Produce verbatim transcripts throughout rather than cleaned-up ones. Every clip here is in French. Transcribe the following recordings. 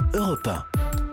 Europe un.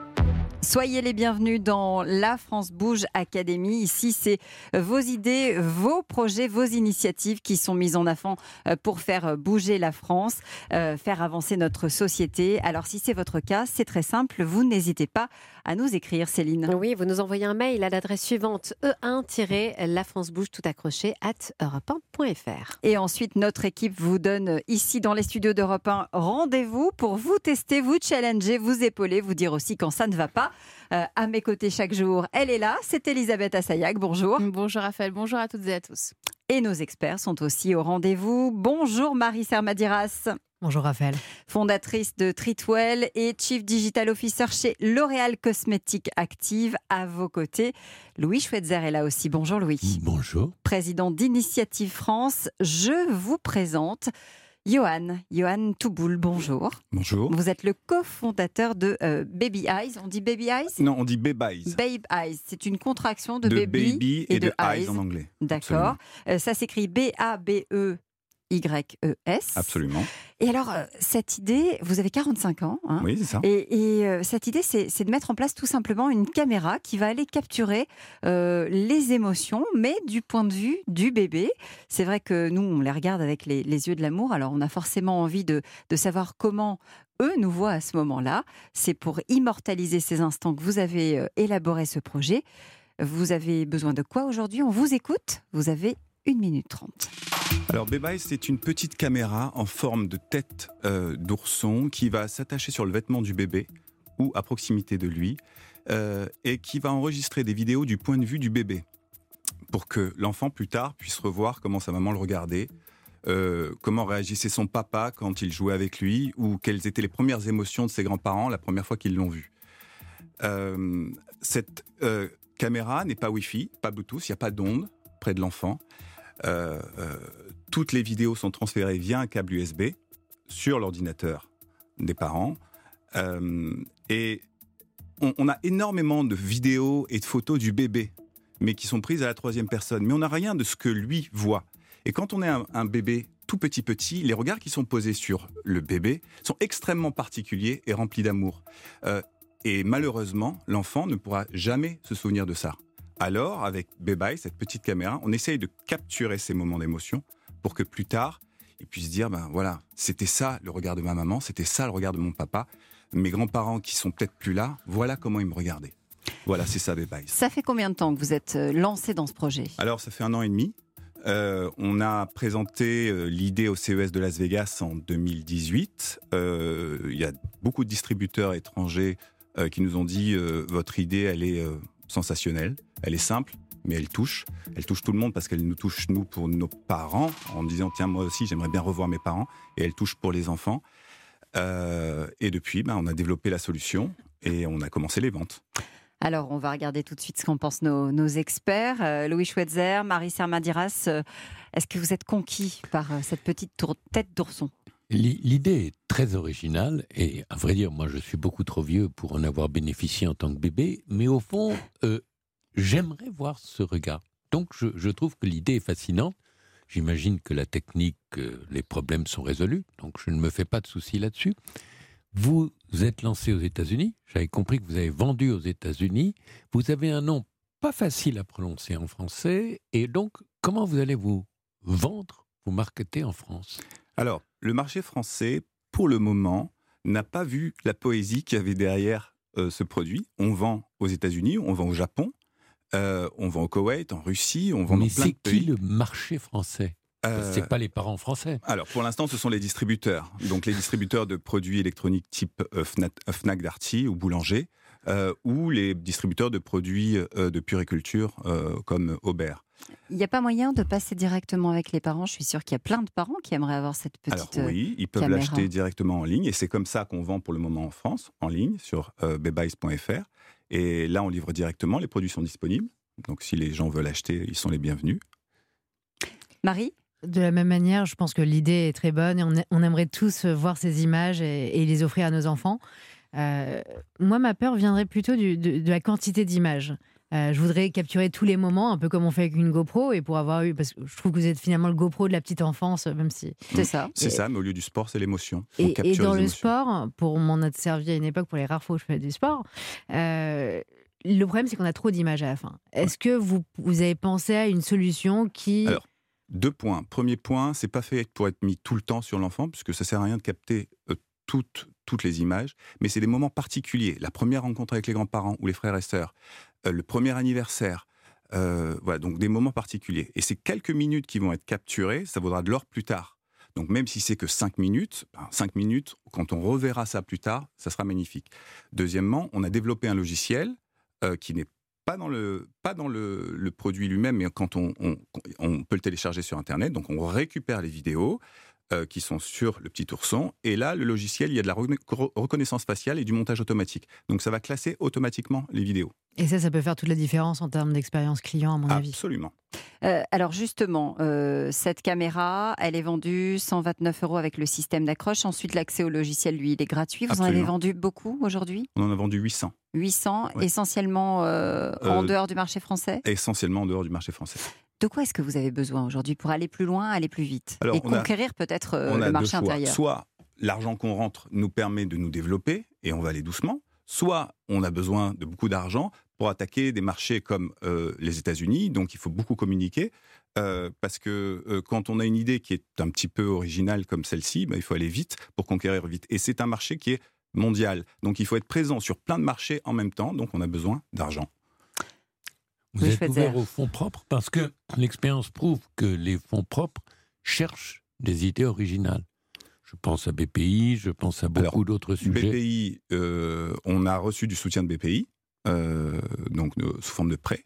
Soyez les bienvenus dans la France Bouge Academy. Ici, c'est vos idées, vos projets, vos initiatives qui sont mises en avant pour faire bouger la France, euh, faire avancer notre société. Alors, si c'est votre cas, c'est très simple. Vous n'hésitez pas à nous écrire, Céline. Oui, vous nous envoyez un mail à l'adresse suivante e un la france bouge tout accroché at europe un point f r. Et ensuite, notre équipe vous donne ici dans les studios d'Europe un rendez-vous pour vous tester, vous challenger, vous épauler, vous dire aussi quand ça ne va pas. Euh, à mes côtés chaque jour, elle est là, c'est Elisabeth Assayag, bonjour. Bonjour Raphaël, bonjour à toutes et à tous. Et nos experts sont aussi au rendez-vous. Bonjour Marie Sermadiras. Bonjour Raphaël. Fondatrice de Treatwell et Chief Digital Officer chez L'Oréal Cosmétiques Active. À vos côtés, Louis Schweitzer est là aussi. Bonjour Louis. Bonjour. Président d'Initiative France, je vous présente Johan, Johan Touboul, bonjour. Bonjour. Vous êtes le cofondateur de euh, Baby Eyes. On dit Baby Eyes ? Non, on dit Babe Eyes. Babe Eyes, c'est une contraction de, De baby, baby et, de, eyes en anglais. D'accord. Euh, ça s'écrit B A B E Y E S. Absolument. Et alors, euh, cette idée, vous avez quarante-cinq ans. Hein, Oui, c'est ça. Et, et euh, cette idée, c'est, c'est de mettre en place tout simplement une caméra qui va aller capturer euh, les émotions, mais du point de vue du bébé. C'est vrai que nous, on les regarde avec les, les yeux de l'amour, alors on a forcément envie de, de savoir comment eux nous voient à ce moment-là. C'est pour immortaliser ces instants que vous avez euh, élaboré ce projet. Vous avez besoin de quoi aujourd'hui ? On vous écoute. Vous avez une minute trente. Alors, Babe Eyes, c'est une petite caméra en forme de tête euh, d'ourson qui va s'attacher sur le vêtement du bébé ou à proximité de lui euh, et qui va enregistrer des vidéos du point de vue du bébé pour que l'enfant, plus tard, puisse revoir comment sa maman le regardait, euh, comment réagissait son papa quand il jouait avec lui ou quelles étaient les premières émotions de ses grands-parents la première fois qu'ils l'ont vu. Euh, cette euh, caméra n'est pas Wi-Fi, pas Bluetooth, il n'y a pas d'onde près de l'enfant. Euh, euh, toutes les vidéos sont transférées via un câble U S B sur l'ordinateur des parents euh, et on, on a énormément de vidéos et de photos du bébé mais qui sont prises à la troisième personne, mais on n'a rien de ce que lui voit. Et quand on est un, un bébé tout petit petit, les regards qui sont posés sur le bébé sont extrêmement particuliers et remplis d'amour euh, et malheureusement l'enfant ne pourra jamais se souvenir de ça. Alors, avec Babe Eyes, cette petite caméra, on essaye de capturer ces moments d'émotion pour que plus tard, il puisse dire, ben voilà, c'était ça le regard de ma maman, c'était ça le regard de mon papa. Mes grands-parents qui sont peut-être plus là, voilà comment ils me regardaient. Voilà, c'est ça Babe Eyes. Ça fait combien de temps que vous êtes lancé dans ce projet ? Alors, ça fait un an et demi. Euh, on a présenté euh, l'idée au C E S de Las Vegas en deux mille dix-huit. Euh, il y a beaucoup de distributeurs étrangers euh, qui nous ont dit, euh, votre idée, elle est euh, sensationnelle. Elle est simple, mais elle touche. Elle touche tout le monde parce qu'elle nous touche, nous, pour nos parents, en disant, tiens, moi aussi, j'aimerais bien revoir mes parents. Et elle touche pour les enfants. Euh, et depuis, ben, on a développé la solution et on a commencé les ventes. Alors, on va regarder tout de suite ce qu'en pensent nos, nos experts. Euh, Louis Schweitzer, Marie Sermadiras, euh, est-ce que vous êtes conquis par euh, cette petite tour- tête d'ourson ? L'idée est très originale et, à vrai dire, moi, je suis beaucoup trop vieux pour en avoir bénéficié en tant que bébé. Mais au fond... Euh, J'aimerais voir ce regard. Donc, je, je trouve que l'idée est fascinante. J'imagine que la technique, euh, les problèmes sont résolus. Donc, je ne me fais pas de soucis là-dessus. Vous êtes lancé aux États-Unis. J'avais compris que vous avez vendu aux États-Unis. Vous avez un nom pas facile à prononcer en français. Et donc, comment vous allez vous vendre, vous marketer en France ? Alors, le marché français, pour le moment, n'a pas vu la poésie qu'il y avait derrière euh, ce produit. On vend aux États-Unis, on vend au Japon. Euh, on vend au Koweït, en Russie, on vend Mais dans plein c'est de pays. qui le marché français ? Euh, C'est pas les parents français. Alors, pour l'instant, ce sont les distributeurs. Donc, les distributeurs de produits électroniques type euh, Fnac, Fnac Darty ou Boulanger, euh, ou les distributeurs de produits euh, de puriculture euh, comme Aubert. Il n'y a pas moyen de passer directement avec les parents ? Je suis sûre qu'il y a plein de parents qui aimeraient avoir cette petite Alors oui, ils peuvent caméra. l'acheter directement en ligne, et c'est comme ça qu'on vend pour le moment en France, en ligne, sur euh, babe eyes point f r. Et là, on livre directement, les produits sont disponibles. Donc, si les gens veulent acheter, ils sont les bienvenus. Marie ? De la même manière, je pense que l'idée est très bonne et on, a- on aimerait tous voir ces images et, et les offrir à nos enfants. Euh, moi, ma peur viendrait plutôt du- de, de la quantité d'images. Euh, je voudrais capturer tous les moments, un peu comme on fait avec une GoPro, et pour avoir eu, parce que je trouve que vous êtes finalement le GoPro de la petite enfance, même si c'est ça. C'est et, ça, mais au lieu du sport, c'est l'émotion. Et, et dans le sport, pour m'en être servi à une époque, pour les rares fois où je faisais du sport, euh, le problème c'est qu'on a trop d'images à la fin. Est-ce ouais. que vous, vous avez pensé à une solution qui... Alors, deux points. Premier point, c'est pas fait pour être mis tout le temps sur l'enfant, puisque ça sert à rien de capter euh, toutes, toutes les images, mais c'est des moments particuliers. La première rencontre avec les grands-parents ou les frères et sœurs, euh, le premier anniversaire, euh, voilà, donc des moments particuliers. Et ces quelques minutes qui vont être capturées, ça vaudra de l'or plus tard. Donc même si c'est que cinq minutes, ben cinq minutes, quand on reverra ça plus tard, ça sera magnifique. Deuxièmement, on a développé un logiciel euh, qui n'est pas dans le, pas dans le, le produit lui-même, mais quand on, on, on peut le télécharger sur Internet, donc on récupère les vidéos euh, qui sont sur le petit ourson, et là, le logiciel, il y a de la reconnaissance faciale et du montage automatique. Donc ça va classer automatiquement les vidéos. Et ça, ça peut faire toute la différence en termes d'expérience client, à mon avis. Absolument. Euh, alors justement, euh, cette caméra, elle est vendue cent vingt-neuf euros avec le système d'accroche. Ensuite, l'accès au logiciel, lui, il est gratuit. Vous Absolument. En avez vendu beaucoup aujourd'hui ? On en a vendu huit cents. huit cents, ouais. Essentiellement euh, euh, en dehors du marché français ? Essentiellement en dehors du marché français. De quoi est-ce que vous avez besoin aujourd'hui pour aller plus loin, aller plus vite ? Alors, et conquérir a, peut-être euh, le marché intérieur ? Soit l'argent qu'on rentre nous permet de nous développer, et on va aller doucement, soit on a besoin de beaucoup d'argent pour attaquer des marchés comme euh, les États-Unis, donc il faut beaucoup communiquer, euh, parce que euh, quand on a une idée qui est un petit peu originale comme celle-ci, bah, il faut aller vite pour conquérir vite. Et c'est un marché qui est mondial, donc il faut être présent sur plein de marchés en même temps, donc on a besoin d'argent. Vous êtes ouvert aux fonds propres parce que l'expérience prouve que les fonds propres cherchent des idées originales. Je pense à B P I, je pense à beaucoup Alors, d'autres sujets. B P I, euh, on a reçu du soutien de B P I, euh, donc euh, sous forme de prêt.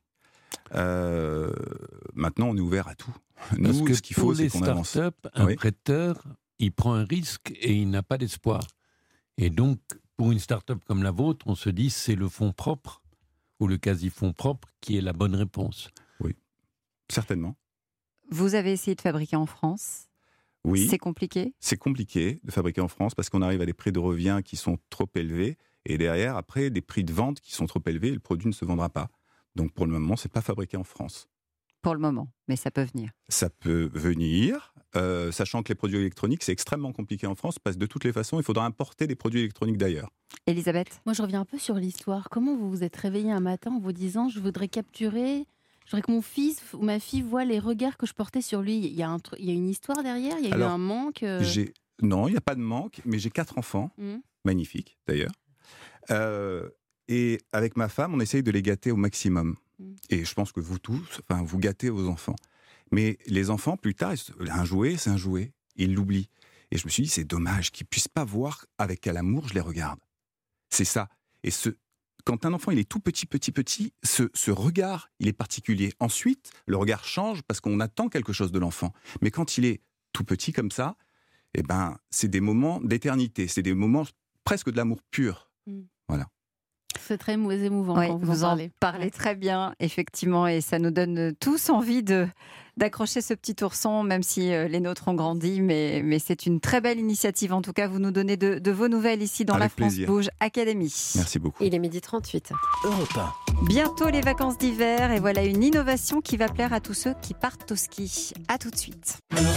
Euh, maintenant, on est ouvert à tout. Nous, Parce que ce qu'il faut, c'est qu'on avance. Pour les startups, un oui. prêteur, il prend un risque et il n'a pas d'espoir. Et donc, pour une start-up comme la vôtre, on se dit c'est le fonds propre ou le quasi-fonds propre qui est la bonne réponse. Oui, certainement. Vous avez essayé de fabriquer en France ? Oui. C'est compliqué ? C'est compliqué de fabriquer en France parce qu'on arrive à des prix de revient qui sont trop élevés et derrière, après, des prix de vente qui sont trop élevés et le produit ne se vendra pas. Donc pour le moment, ce n'est pas fabriqué en France. Pour le moment, mais ça peut venir. Ça peut venir, euh, sachant que les produits électroniques, c'est extrêmement compliqué en France parce que de toutes les façons, il faudra importer des produits électroniques d'ailleurs. Elisabeth ? Moi, je reviens un peu sur l'histoire. Comment vous vous êtes réveillé un matin en vous disant « je voudrais capturer, je voudrais que mon fils ou ma fille voit les regards que je portais sur lui ». Il y a, un, il y a une histoire derrière ? Il y a Alors, eu un manque euh... j'ai, Non, il n'y a pas de manque, mais j'ai quatre enfants, mmh. magnifiques d'ailleurs. Euh, et avec ma femme, on essaye de les gâter au maximum. Et je pense que vous tous, enfin, vous gâtez vos enfants. Mais les enfants, plus tard, un jouet, c'est un jouet. Ils l'oublient. Et je me suis dit, c'est dommage qu'ils ne puissent pas voir avec quel amour je les regarde. C'est ça. Et ce, quand un enfant, il est tout petit, petit, petit, ce, ce regard, il est particulier. Ensuite, le regard change parce qu'on attend quelque chose de l'enfant. Mais quand il est tout petit comme ça, eh ben, c'est des moments d'éternité. C'est des moments presque de l'amour pur. Mmh. Voilà. C'est très émouvant oui, quand vous, vous en en parlez. parlez très bien, effectivement, et ça nous donne tous envie de, d'accrocher ce petit ourson, même si euh, les nôtres ont grandi, mais, mais c'est une très belle initiative. En tout cas, vous nous donnez de, de vos nouvelles ici dans Avec la France plaisir. Bouge Academy. Merci beaucoup. Il est midi trente-huit. Europe un. Bientôt les vacances d'hiver, et voilà une innovation qui va plaire à tous ceux qui partent au ski. À tout de suite.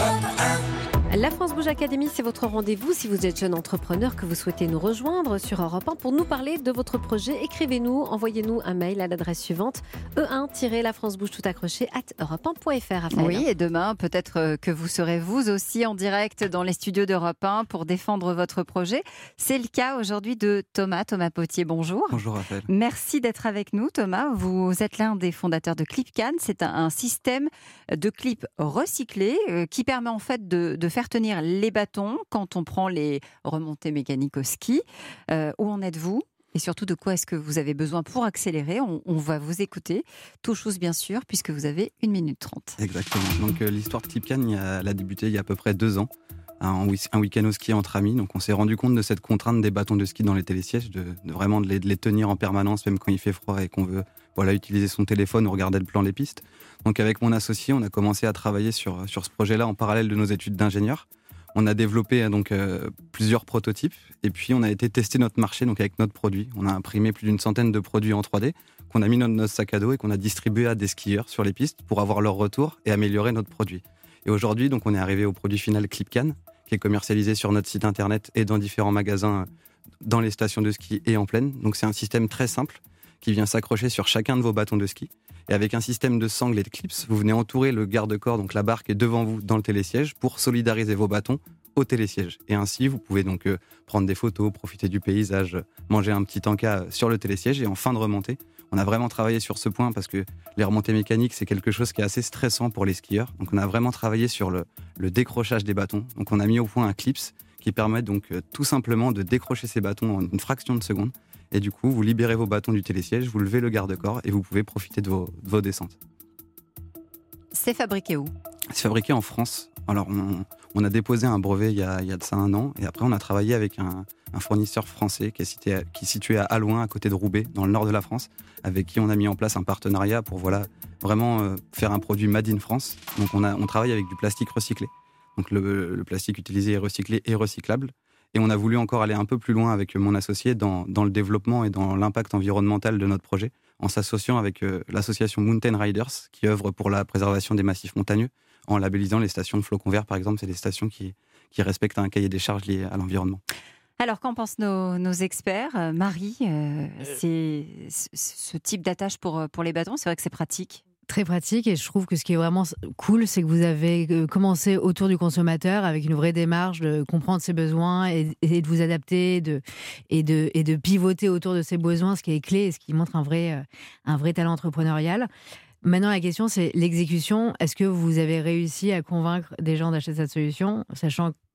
La France Bouge Academy, c'est votre rendez-vous. Si vous êtes jeune entrepreneur, que vous souhaitez nous rejoindre sur Europe un pour nous parler de votre projet, écrivez-nous, envoyez-nous un mail à l'adresse suivante e un la france bouge tout accroché arobase europe un point f r. Oui, et demain, peut-être que vous serez vous aussi en direct dans les studios d'Europe un pour défendre votre projet. C'est le cas aujourd'hui de Thomas, Thomas Potier. Bonjour. Bonjour Raphaël. Merci d'être avec nous, Thomas. Vous êtes l'un des fondateurs de ClipCan. C'est un, un système de clips recyclés euh, qui permet en fait de, de faire tenir les bâtons quand on prend les remontées mécaniques au ski. Euh, où en êtes-vous ? Et surtout, de quoi est-ce que vous avez besoin pour accélérer ? on, on va vous écouter. Tout chose, bien sûr, puisque vous avez une minute trente. Exactement. Donc, euh, l'histoire de ClipCan, elle a débuté il y a à peu près deux ans. Un, un week-end au ski entre amis. Donc, on s'est rendu compte de cette contrainte des bâtons de ski dans les télésièges, de, de vraiment de les, de les tenir en permanence, même quand il fait froid et qu'on veut voilà, utiliser son téléphone ou regarder le plan des pistes. Donc, avec mon associé, on a commencé à travailler sur, sur ce projet-là en parallèle de nos études d'ingénieur. On a développé donc euh, plusieurs prototypes et puis on a été tester notre marché donc avec notre produit. On a imprimé plus d'une centaine de produits en trois D qu'on a mis dans notre sac à dos et qu'on a distribué à des skieurs sur les pistes pour avoir leur retour et améliorer notre produit. Et aujourd'hui, donc, on est arrivé au produit final Clipcan, qui est commercialisé sur notre site internet et dans différents magasins dans les stations de ski et en plaine. Donc c'est un système très simple qui vient s'accrocher sur chacun de vos bâtons de ski. Et avec un système de sangles et de clips, vous venez entourer le garde-corps, donc la barre qui est devant vous dans le télésiège, pour solidariser vos bâtons au télésiège. Et ainsi, vous pouvez donc euh, prendre des photos, profiter du paysage, manger un petit encas sur le télésiège. Et en fin de remontée, on a vraiment travaillé sur ce point parce que les remontées mécaniques, c'est quelque chose qui est assez stressant pour les skieurs. Donc on a vraiment travaillé sur le, le décrochage des bâtons. Donc on a mis au point un clips qui permet donc euh, tout simplement de décrocher ces bâtons en une fraction de seconde. Et du coup, vous libérez vos bâtons du télésiège, vous levez le garde-corps et vous pouvez profiter de vos, de vos descentes. C'est fabriqué où ? C'est fabriqué en France. Alors, on, on a déposé un brevet il y, a, il y a de ça un an. Et après, on a travaillé avec un, un fournisseur français qui est, cité, qui est situé à Allouin, à côté de Roubaix, dans le nord de la France, avec qui on a mis en place un partenariat pour voilà, vraiment euh, faire un produit made in France. Donc, on, a, on travaille avec du plastique recyclé. Donc, le, le plastique utilisé est recyclé et recyclable. Et on a voulu encore aller un peu plus loin avec mon associé dans, dans le développement et dans l'impact environnemental de notre projet, en s'associant avec euh, l'association Mountain Riders, qui œuvre pour la préservation des massifs montagneux, en labellisant les stations de flocons verts, par exemple. C'est des stations qui, qui respectent un cahier des charges lié à l'environnement. Alors, qu'en pensent nos, nos experts ? euh, Marie, euh, c'est ce type d'attache pour, pour les bâtons, c'est vrai que c'est pratique. Très pratique, et je trouve que ce qui est vraiment cool, c'est que vous avez commencé autour du consommateur avec une vraie démarche de comprendre ses besoins et, et de vous adapter de, et, de, et de pivoter autour de ses besoins, ce qui est clé et ce qui montre un vrai, un vrai talent entrepreneurial. Maintenant, la question, c'est l'exécution. Est-ce que vous avez réussi à convaincre des gens d'acheter cette solution, sachant que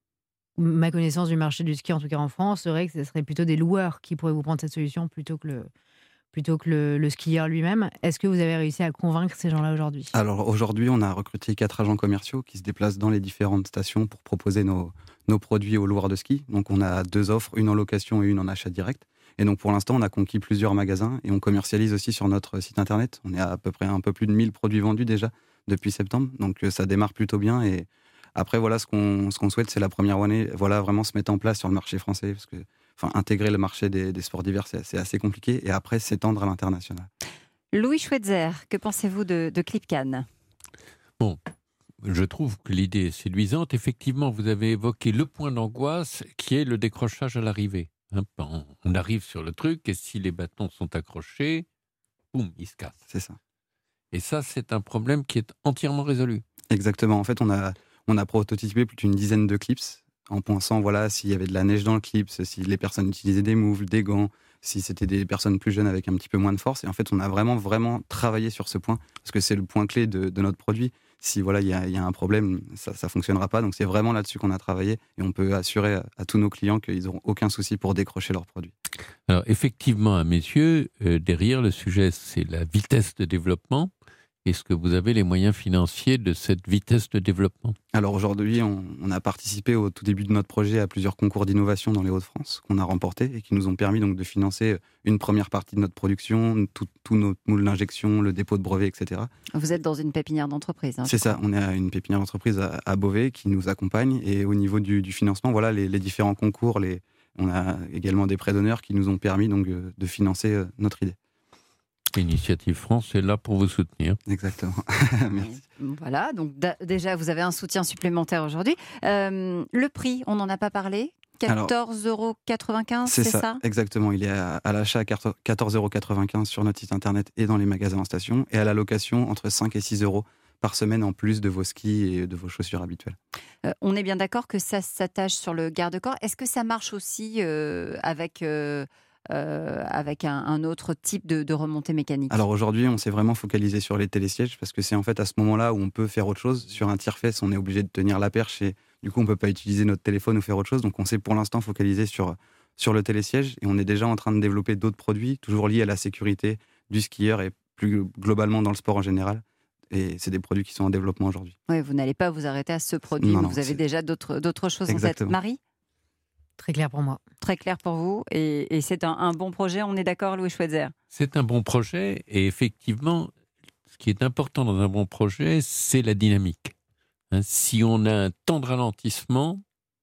ma connaissance du marché du ski, en tout cas en France, serait que ce serait plutôt des loueurs qui pourraient vous prendre cette solution plutôt que le... plutôt que le, le skieur lui-même. Est-ce que vous avez réussi à convaincre ces gens-là aujourd'hui ? Alors aujourd'hui, on a recruté quatre agents commerciaux qui se déplacent dans les différentes stations pour proposer nos, nos produits aux loueurs de ski. Donc on a deux offres, une en location et une en achat direct. Et donc pour l'instant, on a conquis plusieurs magasins et on commercialise aussi sur notre site internet. On est à, à peu près un peu plus de mille produits vendus déjà depuis septembre. Donc ça démarre plutôt bien. Et après, voilà, ce qu'on, ce qu'on souhaite, c'est la première année, voilà, vraiment se mettre en place sur le marché français, parce que Enfin, intégrer le marché des, des sports d'hiver, c'est, c'est assez compliqué. Et après, s'étendre à l'international. Louis Schweitzer, que pensez-vous de, de Clipcan ? Bon, je trouve que l'idée est séduisante. Effectivement, vous avez évoqué le point d'angoisse qui est le décrochage à l'arrivée. Hein, on arrive sur le truc et si les bâtons sont accrochés, boum, ils se cassent. C'est ça. Et ça, c'est un problème qui est entièrement résolu. Exactement. En fait, on a, on a prototypé plus d'une dizaine de clips en pensant, voilà, s'il y avait de la neige dans le clip, si les personnes utilisaient des moufles, des gants, si c'était des personnes plus jeunes avec un petit peu moins de force. Et en fait, on a vraiment, vraiment travaillé sur ce point, parce que c'est le point clé de, de notre produit. Si voilà, il y a, y a un problème, ça ne fonctionnera pas. Donc c'est vraiment là-dessus qu'on a travaillé, et on peut assurer à, à tous nos clients qu'ils n'auront aucun souci pour décrocher leurs produits. Alors effectivement, à mes yeux, euh, derrière le sujet, c'est la vitesse de développement. Est-ce que vous avez les moyens financiers de cette vitesse de développement ? Alors aujourd'hui, on, on a participé au tout début de notre projet à plusieurs concours d'innovation dans les Hauts-de-France qu'on a remportés et qui nous ont permis donc de financer une première partie de notre production, tous nos moules d'injection, le dépôt de brevets, et cetera. Vous êtes dans une pépinière d'entreprise. Hein, C'est ça, on est à une pépinière d'entreprise à, à Beauvais qui nous accompagne, et au niveau du, du financement, voilà, les, les différents concours, les, on a également des prêts d'honneur qui nous ont permis donc de financer notre idée. Initiative France est là pour vous soutenir. Exactement. Merci. Voilà, donc d- déjà, vous avez un soutien supplémentaire aujourd'hui. Euh, le prix, on n'en a pas parlé ? quatorze euros quatre-vingt-quinze, c'est, c'est ça, ça exactement. Il est à, à l'achat à quatorze euros quatre-vingt-quinze sur notre site internet et dans les magasins en station, et à la location entre cinq et six euros par semaine en plus de vos skis et de vos chaussures habituelles. Euh, on est bien d'accord que ça s'attache sur le garde-corps. Est-ce que ça marche aussi euh, avec... Euh Euh, avec un, un autre type de, de remontée mécanique ? Alors aujourd'hui, on s'est vraiment focalisé sur les télésièges parce que c'est en fait à ce moment-là où on peut faire autre chose. Sur un tire-fesse, on est obligé de tenir la perche et du coup, on ne peut pas utiliser notre téléphone ou faire autre chose. Donc on s'est pour l'instant focalisé sur, sur le télésiège, et on est déjà en train de développer d'autres produits, toujours liés à la sécurité du skieur et plus globalement dans le sport en général. Et c'est des produits qui sont en développement aujourd'hui. Oui, vous n'allez pas vous arrêter à ce produit, non, non, vous avez c'est... déjà d'autres, d'autres choses Exactement. en tête. Marie ? Très clair pour moi. Très clair pour vous. Et, et c'est un, un bon projet, on est d'accord, Louis Schweitzer ? C'est un bon projet. Et effectivement, ce qui est important dans un bon projet, c'est la dynamique. Hein, si on a un temps de ralentissement,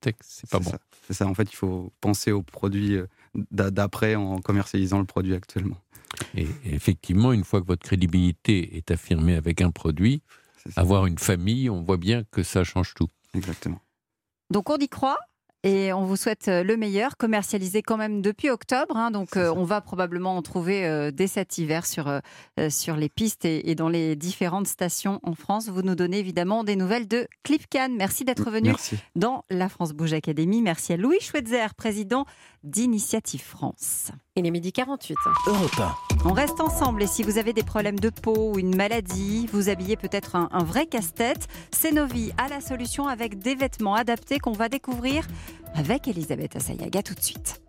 c'est que c'est pas C'est bon. ça. C'est ça. En fait, il faut penser aux produits euh, d'a- d'après en commercialisant le produit actuellement. Et effectivement, une fois que votre crédibilité est affirmée avec un produit, C'est ça. avoir une famille, on voit bien que ça change tout. Exactement. Donc on y croit et on vous souhaite le meilleur, commercialisé quand même depuis octobre. Hein, donc C'est euh, ça. on va probablement en trouver euh, dès cet hiver sur, euh, sur les pistes et, et dans les différentes stations en France. Vous nous donnez évidemment des nouvelles de Clipcan. Merci d'être venu Merci. dans la France Bouge Academy. Merci à Louis Schweitzer, président d'Initiative France. Il est midi quarante-huit. Europe un. On reste ensemble et si vous avez des problèmes de peau ou une maladie, vous habillez peut-être un, un vrai casse-tête, Cenovi a la solution avec des vêtements adaptés qu'on va découvrir avec Elisabeth Assayaga tout de suite.